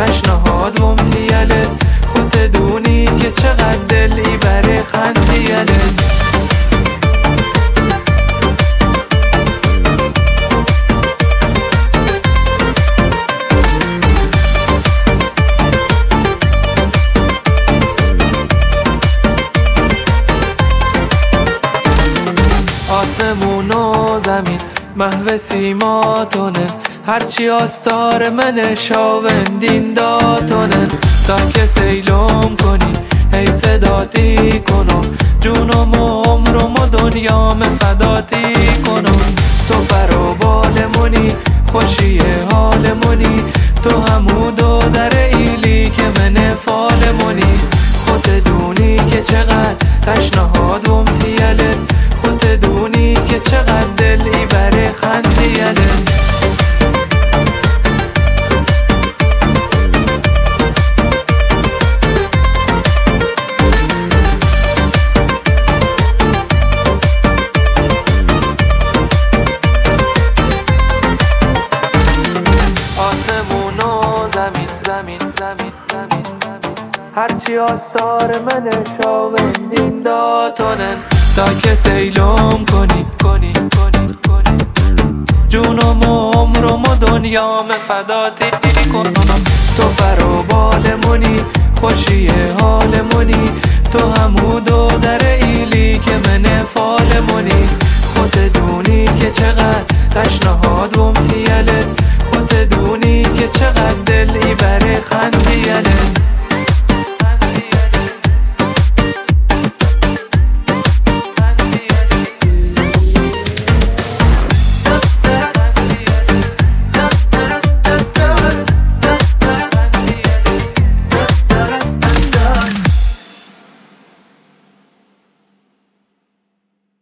تشنهاد ومتیلت خودت دونی که چقدر دلی برای خندیلت. آسمون و زمین محو سیماتونن، هرچی آستار من شاوندین داتونن. تا که سیلوم کنی هی صداتی کنم، جونم و عمرم و دنیام فداتی کنم. تو برا بالمونی خوشی حالمونی، تو همو دو در ایلی که من فالمونی. خودت دونی که چقدر تشنهاد ومتیلت، خودت دونی که چقدر دلی برای خندیلت. آسمون و زمین زمین زمین زمین هرچی آستار من شاوندین داتونن. تا که سیلوم کنی کنی کنی کنی، جونم و عمرم و دنیام فداتی کنم. تو برا بالمونی خوشی حالمونی، تو همو دو در ایلی که من فالمونی. خودت دونی که چقدر تشنه